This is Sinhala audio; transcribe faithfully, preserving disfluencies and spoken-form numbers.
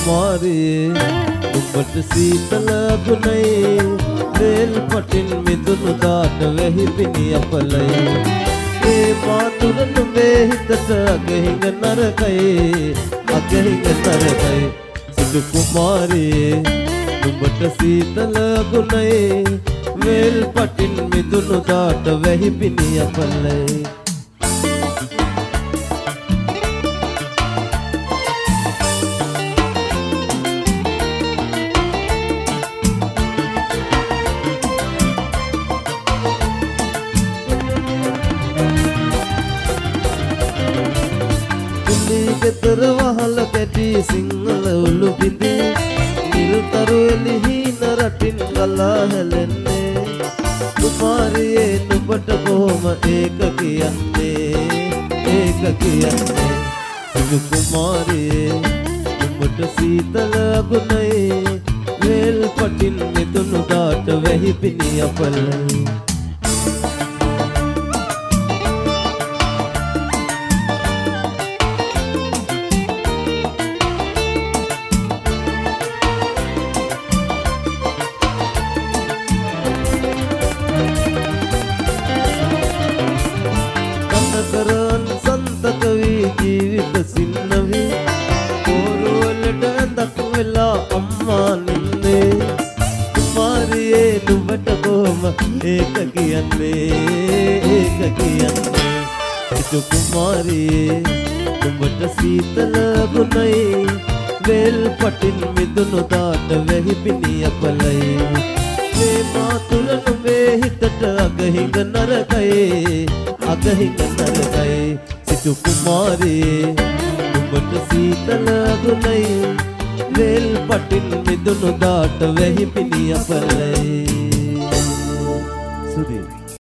කුමාරියේ නුඹට සීතල ගුණයි වේල් පටින් මිදුණු දාට වෙහි පිණි අපලයි ඒ මාතුර නුඹේ හිතට අගහිඟ නරකයි අගහිඟ නරකයි සිටු කුමාරියේ නුඹට සීතල ගුණයි වේල් පටින් මිදුණු දාට වෙහි පිණි අපලයි ගෙදර වහල කැටි සිංහල උළු බිඳි නිල්තරු එලිහින රටින් ගලා හැලෙන්නේ කුමාරියේ නුඹට කොහොම ඒක කියන්නේ ඒක කියන්නේ සිදු කුමාරියේ නුඹට සීතල ගුණයි වේල් පටින් මිදුණු දාට වෙහි පිණි අපලයි කරන් සන්තක වී ජීවිත සින්නවි පොරවලට ඇඳක් වෙලා අම්මා නින්නේ කුමාරියේ නුඹට කොහොම ඒක කියන්නේ ඒක කියන්නේ සිටු කුමාරියේ නුඹට සීතල ගුණයි වේල් පටින් මිදුණු දාට වෙහි පිණි අපලයි මේ මාතුල නුඹේ හිතට අගහිඟ නරකයි අගහිඟ නරකයි සිටු කුමාරියේ නුඹට සීතල ගුණයි වේල් පටින් මිදුණු දාට වෙහි පිණි අපලයි සුදී